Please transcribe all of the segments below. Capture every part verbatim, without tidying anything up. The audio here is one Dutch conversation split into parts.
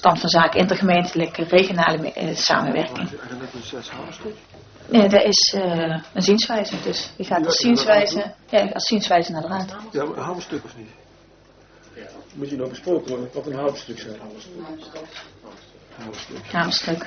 stand van zaken intergemeentelijke regionale uh, samenwerking. Nee, dat is uh, een zienswijze. Dus je gaat als zienswijze, ja, als zienswijze naar de raad. Ja, een hamerstuk of niet? Moet je nog besproken worden wat een hamerstuk zijn? Hamerstuk. Hamerstuk.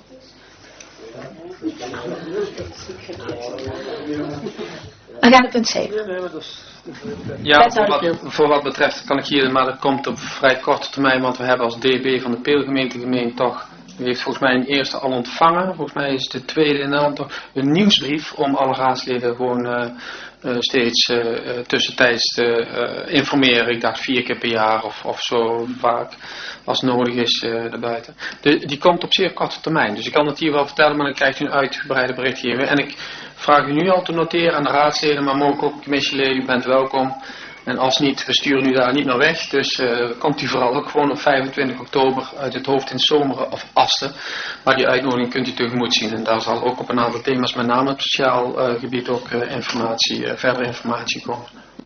We gaan naar punt zeven. Ja, voor wat, voor wat betreft kan ik hier, maar dat komt op vrij korte termijn, want we hebben als D B van de Peelgemeente gemeen toch, u heeft volgens mij een eerste al ontvangen, volgens mij is de tweede in aantal, een nieuwsbrief om alle raadsleden gewoon uh, uh, steeds uh, tussentijds te uh, informeren. Ik dacht vier keer per jaar of, of zo vaak als nodig is uh, daarbuiten. De, die komt op zeer korte termijn, dus ik kan het hier wel vertellen, maar dan krijgt u een uitgebreide berichtgeving. En ik vraag u nu al te noteren aan de raadsleden, maar mogelijk ook commissieleden, u bent welkom. En als niet, we sturen u daar niet meer weg. Dus uh, komt u vooral ook gewoon op vijfentwintig oktober uit het hoofd in Zomeren of Asten. Maar die uitnodiging kunt u tegemoet zien. En daar zal ook op een aantal thema's, met name op het sociaal uh, gebied, ook uh, informatie, uh, verdere informatie komen.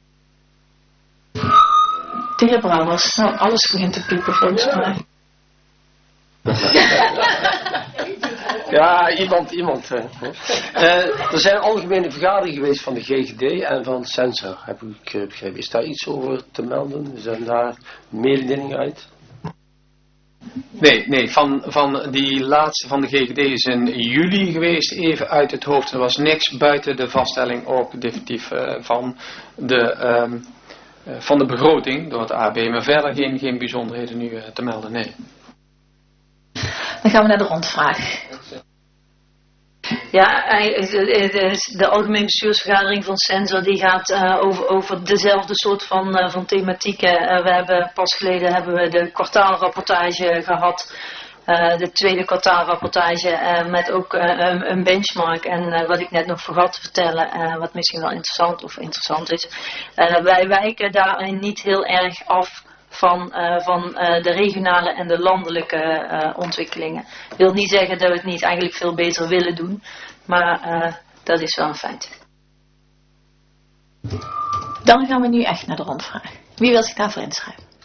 De heer Brouwers, nou alles begint te piepen volgens mij. Ja, iemand, iemand. Uh, uh, er zijn algemene vergaderingen geweest van de G G D en van Sensor, heb ik uh, begrepen. Is daar iets over te melden? Zijn daar mededelingen uit? Nee, nee, van, van die laatste van de G G D is in juli geweest, even uit het hoofd. Er was niks buiten de vaststelling ook definitief uh, van, de, um, uh, van de begroting door het A B, maar verder geen, geen bijzonderheden nu uh, te melden, nee. Dan gaan we naar de rondvraag. Ja, de algemene bestuursvergadering van Sensor die gaat uh, over, over dezelfde soort van, uh, van thematieken. Uh, we hebben pas geleden hebben we de kwartaalrapportage gehad. Uh, de tweede kwartaalrapportage uh, met ook uh, een, een benchmark. En uh, wat ik net nog vergat te vertellen, uh, wat misschien wel interessant of interessant is. Uh, wij wijken daarin niet heel erg af van, uh, van uh, de regionale en de landelijke uh, ontwikkelingen. Dat wil niet zeggen dat we het niet eigenlijk veel beter willen doen, maar uh, dat is wel een feit. Dan gaan we nu echt naar de rondvraag. Wie wil zich daarvoor inschrijven?